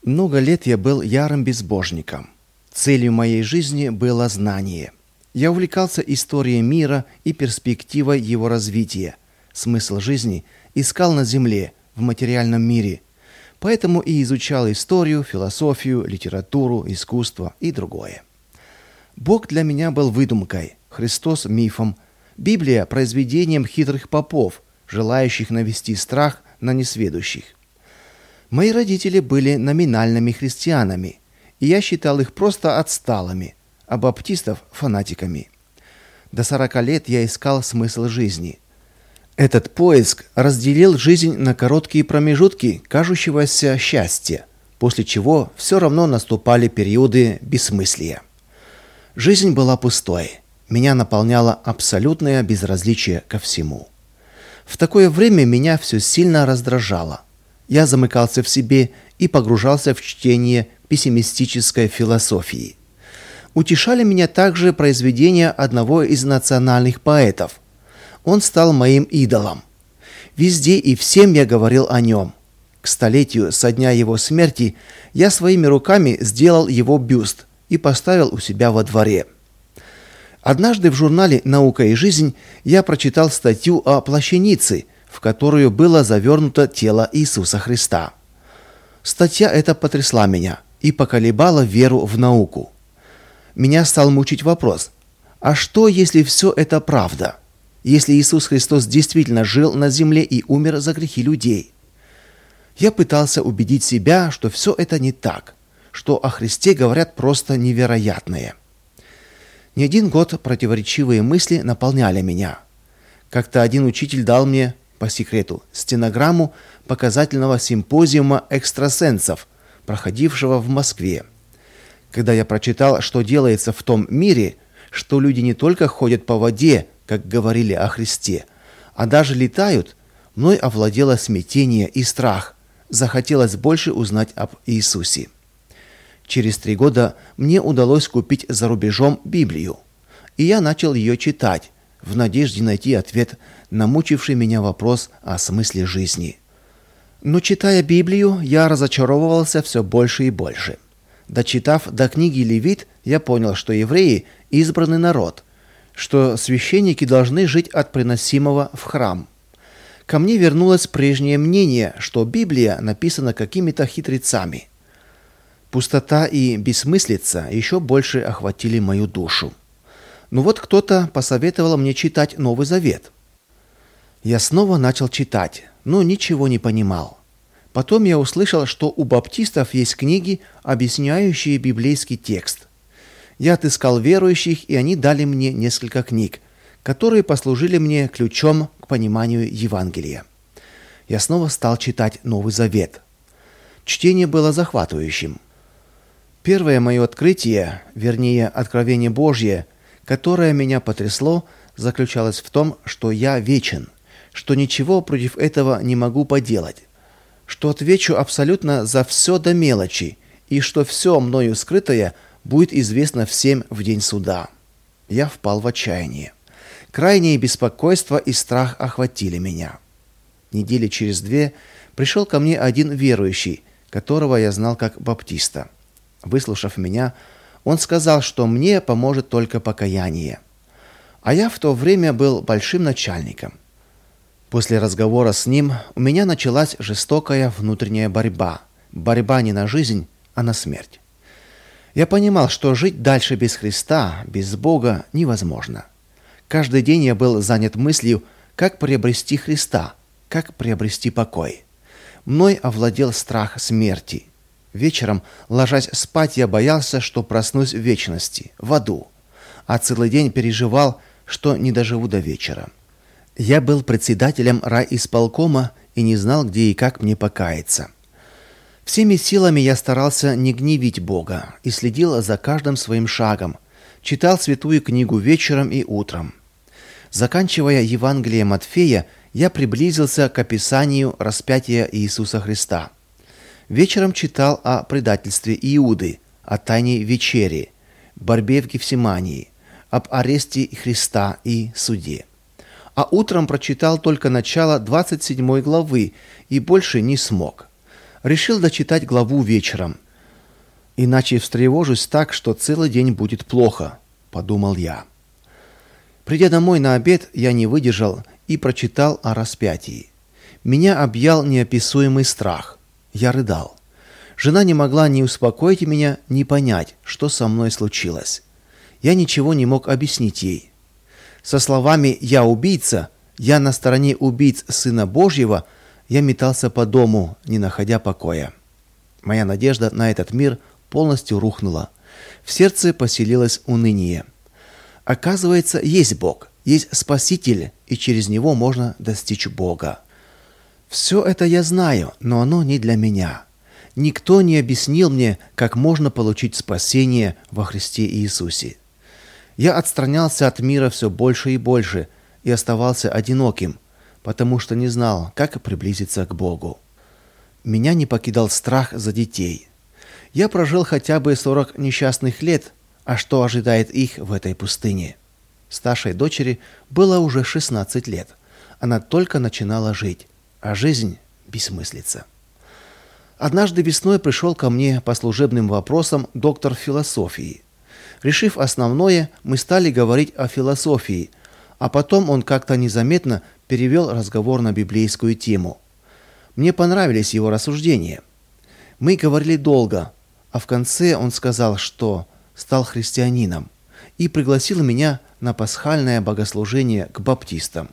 Много лет я был ярым безбожником. Целью моей жизни было знание. Я увлекался историей мира и перспективой его развития. Смысл жизни искал на земле, в материальном мире. Поэтому и изучал историю, философию, литературу, искусство и другое. Бог для меня был выдумкой, Христос – мифом, Библия – произведением хитрых попов, желающих навести страх на несведущих. Мои родители были номинальными христианами, и я считал их просто отсталыми, а баптистов – фанатиками. До 40 лет я искал смысл жизни. Этот поиск разделил жизнь на короткие промежутки кажущегося счастья, после чего все равно наступали периоды бессмыслия. Жизнь была пустой, меня наполняло абсолютное безразличие ко всему. В такое время меня все сильно раздражало. Я замыкался в себе и погружался в чтение пессимистической философии. Утешали меня также произведения одного из национальных поэтов. Он стал моим идолом. Везде и всем я говорил о нем. К столетию со дня его смерти я своими руками сделал его бюст и поставил у себя во дворе. Однажды в журнале «Наука и жизнь» я прочитал статью о плащанице, в которую было завернуто тело Иисуса Христа. Статья эта потрясла меня и поколебала веру в науку. Меня стал мучить вопрос: а что, если все это правда? Если Иисус Христос действительно жил на земле и умер за грехи людей? Я пытался убедить себя, что все это не так, что о Христе говорят просто невероятное. Не один год противоречивые мысли наполняли меня. Как-то один учитель дал мне, по секрету, стенограмму показательного симпозиума экстрасенсов, проходившего в Москве. Когда я прочитал, что делается в том мире, что люди не только ходят по воде, как говорили о Христе, а даже летают, мной овладело смятение и страх. Захотелось больше узнать об Иисусе. Через 3 года мне удалось купить за рубежом Библию, и я начал ее читать, в надежде найти ответ на мучивший меня вопрос о смысле жизни. Но читая Библию, я разочаровывался все больше и больше. Дочитав до книги Левит, я понял, что евреи – избранный народ, что священники должны жить от приносимого в храм. Ко мне вернулось прежнее мнение, что Библия написана какими-то хитрецами. Пустота и бессмыслица еще больше охватили мою душу. Но вот кто-то посоветовал мне читать Новый Завет. Я снова начал читать, но ничего не понимал. Потом я услышал, что у баптистов есть книги, объясняющие библейский текст. Я отыскал верующих, и они дали мне несколько книг, которые послужили мне ключом к пониманию Евангелия. Я снова стал читать Новый Завет. Чтение было захватывающим. Первое мое открытие, вернее, откровение Божье, которое меня потрясло, заключалось в том, что я вечен, что ничего против этого не могу поделать, что отвечу абсолютно за все до мелочи, и что все мною скрытое будет известно всем в день суда. Я впал в отчаяние. Крайнее беспокойство и страх охватили меня. Недели через 2 пришел ко мне один верующий, которого я знал как баптиста. Выслушав меня, он сказал, что мне поможет только покаяние. А я в то время был большим начальником. После разговора с ним у меня началась жестокая внутренняя борьба. Борьба не на жизнь, а на смерть. Я понимал, что жить дальше без Христа, без Бога невозможно. Каждый день я был занят мыслью, как приобрести Христа, как приобрести покой. Мной овладел страх смерти. Вечером, ложась спать, я боялся, что проснусь в вечности, в аду, а целый день переживал, что не доживу до вечера. Я был председателем райисполкома и не знал, где и как мне покаяться. Всеми силами я старался не гневить Бога и следил за каждым своим шагом, читал святую книгу вечером и утром. Заканчивая Евангелие Матфея, я приблизился к описанию распятия Иисуса Христа. Вечером читал о предательстве Иуды, о тайне вечери, борьбе в Гефсимании, об аресте Христа и суде. А утром прочитал только начало 27 главы и больше не смог. Решил дочитать главу вечером. Иначе встревожусь так, что целый день будет плохо, подумал я. Придя домой на обед, я не выдержал и прочитал о распятии. Меня объял неописуемый страх. Я рыдал. Жена не могла ни успокоить меня, ни понять, что со мной случилось. Я ничего не мог объяснить ей. Со словами «я убийца», «я на стороне убийц Сына Божьего», я метался по дому, не находя покоя. Моя надежда на этот мир полностью рухнула. В сердце поселилось уныние. Оказывается, есть Бог, есть Спаситель, и через Него можно достичь Бога. Все это я знаю, но оно не для меня. Никто не объяснил мне, как можно получить спасение во Христе Иисусе. Я отстранялся от мира все больше и больше и оставался одиноким, потому что не знал, как приблизиться к Богу. Меня не покидал страх за детей. Я прожил хотя бы 40 несчастных лет, а что ожидает их в этой пустыне? Старшей дочери было уже 16 лет. Она только начинала жить, а жизнь – бессмыслица. Однажды весной пришел ко мне по служебным вопросам доктор философии. Решив основное, мы стали говорить о философии, а потом он как-то незаметно перевел разговор на библейскую тему. Мне понравились его рассуждения. Мы говорили долго, а в конце он сказал, что стал христианином, и пригласил меня на пасхальное богослужение к баптистам.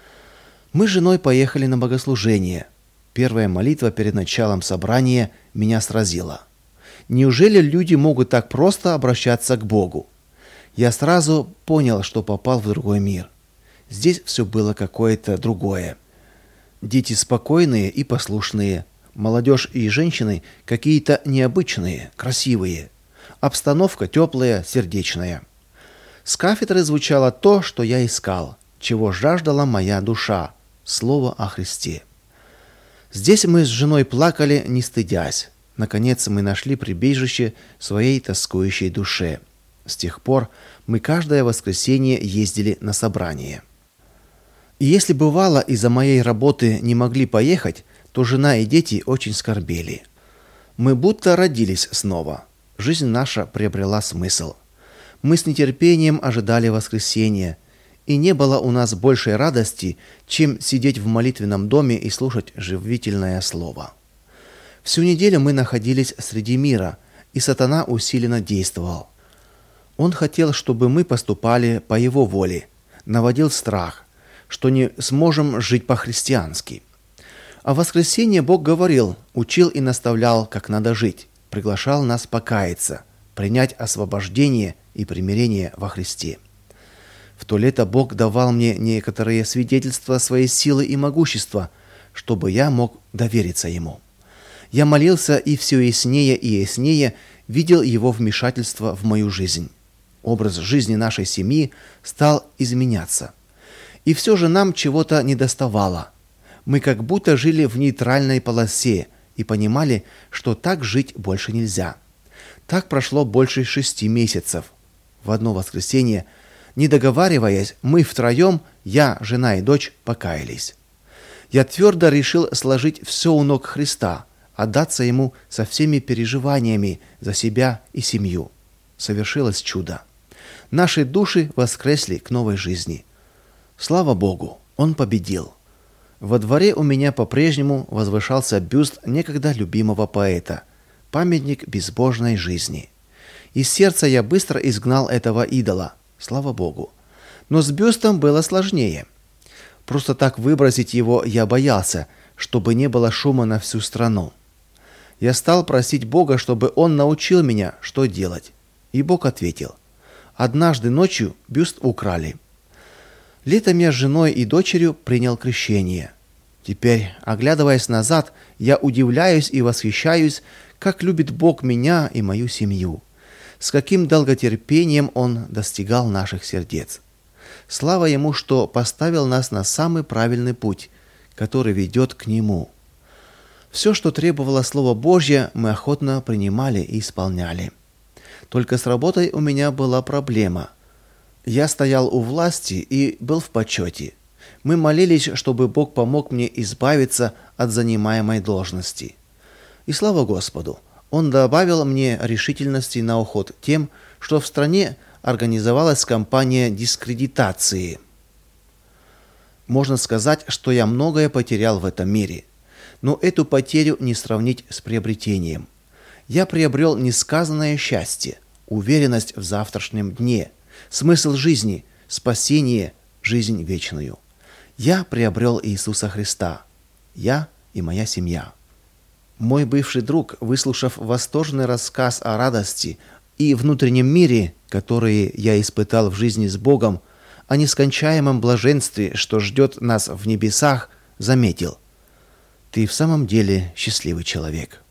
Мы с женой поехали на богослужение. Первая молитва перед началом собрания меня сразила. Неужели люди могут так просто обращаться к Богу? Я сразу понял, что попал в другой мир. Здесь все было какое-то другое. Дети спокойные и послушные, молодежь и женщины какие-то необычные, красивые. Обстановка теплая, сердечная. С кафедры звучало то, что я искал, чего жаждала моя душа – слово о Христе. Здесь мы с женой плакали, не стыдясь. Наконец мы нашли прибежище своей тоскующей душе. С тех пор мы каждое воскресенье ездили на собрание. И если бывало из-за моей работы не могли поехать, то жена и дети очень скорбели. Мы будто родились снова. Жизнь наша приобрела смысл. Мы с нетерпением ожидали воскресенья, и не было у нас большей радости, чем сидеть в молитвенном доме и слушать живительное слово. Всю неделю мы находились среди мира, и сатана усиленно действовал. Он хотел, чтобы мы поступали по его воле, наводил страх, что не сможем жить по-христиански. А в воскресенье Бог говорил, учил и наставлял, как надо жить, приглашал нас покаяться, принять освобождение и примирение во Христе. В то лето Бог давал мне некоторые свидетельства своей силы и могущества, чтобы я мог довериться Ему. Я молился и все яснее и яснее видел Его вмешательство в мою жизнь. Образ жизни нашей семьи стал изменяться. И все же нам чего-то недоставало. Мы как будто жили в нейтральной полосе и понимали, что так жить больше нельзя. Так прошло больше 6 месяцев. В одно воскресенье, не договариваясь, мы втроем, я, жена и дочь, покаялись. Я твердо решил сложить все у ног Христа, отдаться Ему со всеми переживаниями за себя и семью. Совершилось чудо. Наши души воскресли к новой жизни. Слава Богу, Он победил. Во дворе у меня по-прежнему возвышался бюст некогда любимого поэта, памятник безбожной жизни. Из сердца я быстро изгнал этого идола, слава Богу. Но с бюстом было сложнее. Просто так выбросить его я боялся, чтобы не было шума на всю страну. Я стал просить Бога, чтобы Он научил меня, что делать. И Бог ответил. Однажды ночью бюст украли. Летом я с женой и дочерью принял крещение. Теперь, оглядываясь назад, я удивляюсь и восхищаюсь, как любит Бог меня и мою семью. С каким долготерпением Он достигал наших сердец. Слава Ему, что поставил нас на самый правильный путь, который ведет к Нему. Все, что требовало Слово Божье, мы охотно принимали и исполняли. Только с работой у меня была проблема. Я стоял у власти и был в почете. Мы молились, чтобы Бог помог мне избавиться от занимаемой должности. И слава Господу, Он добавил мне решительности на уход тем, что в стране организовалась кампания дискредитации. Можно сказать, что я многое потерял в этом мире. Но эту потерю не сравнить с приобретением. Я приобрел несказанное счастье, уверенность в завтрашнем дне, смысл жизни, спасение, жизнь вечную. Я приобрел Иисуса Христа. Я и моя семья. Мой бывший друг, выслушав восторженный рассказ о радости и внутреннем мире, которые я испытал в жизни с Богом, о нескончаемом блаженстве, что ждет нас в небесах, заметил: «Ты в самом деле счастливый человек».